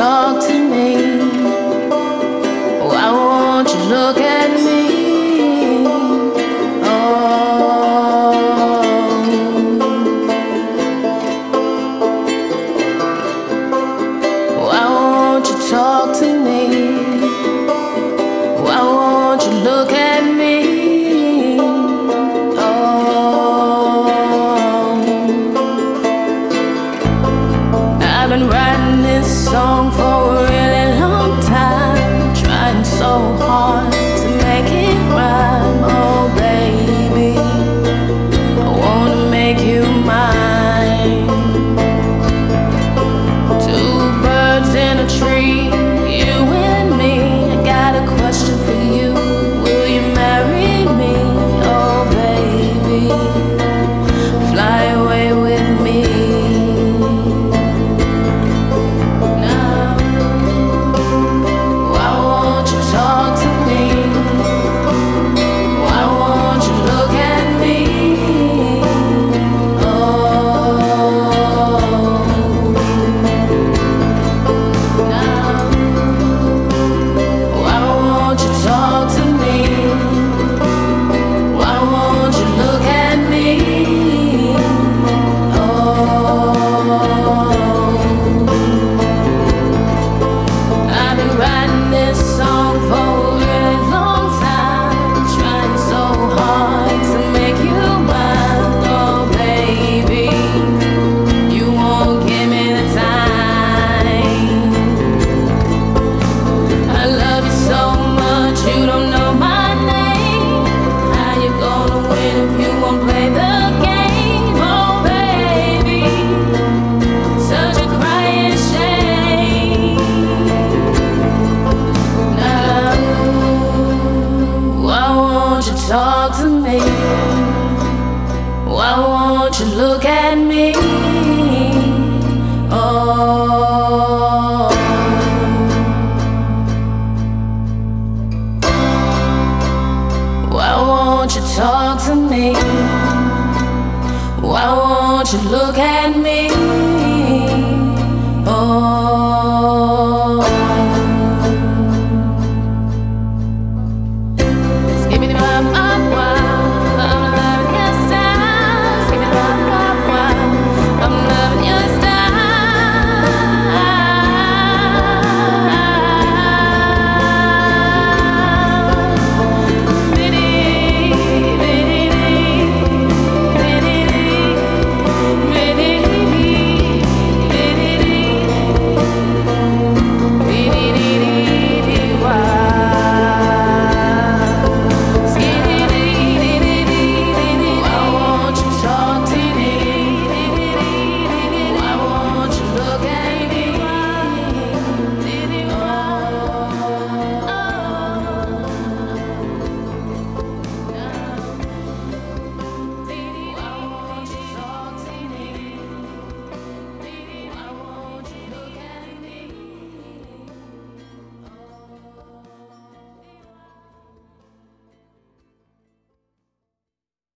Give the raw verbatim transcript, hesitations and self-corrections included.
talk to me? Why won't you look at me? Oh, why won't you talk to me? Why won't you look at me? Oh, I've been writing this song for a really long time, trying so hard to make it rhyme. Oh baby, I wanna make you mine. Two birds in a tree, you and me. I got a question for you. Will you marry me? Oh baby, fly away with me. Now, why won't you talk to me? Why won't you look at me? Oh, now, why won't you talk to me? Why won't you look at me? Oh, I've been writing this song for a really long time, trying so hard to make you mine. Oh baby, you won't give me the time. I love you so much, you don't know my name. How you gonna win if you won't play the game? Oh baby, such a crying shame. Now, why won't you talk to me? Why won't you look at me? Oh, why won't you talk to me? Why won't you look at me?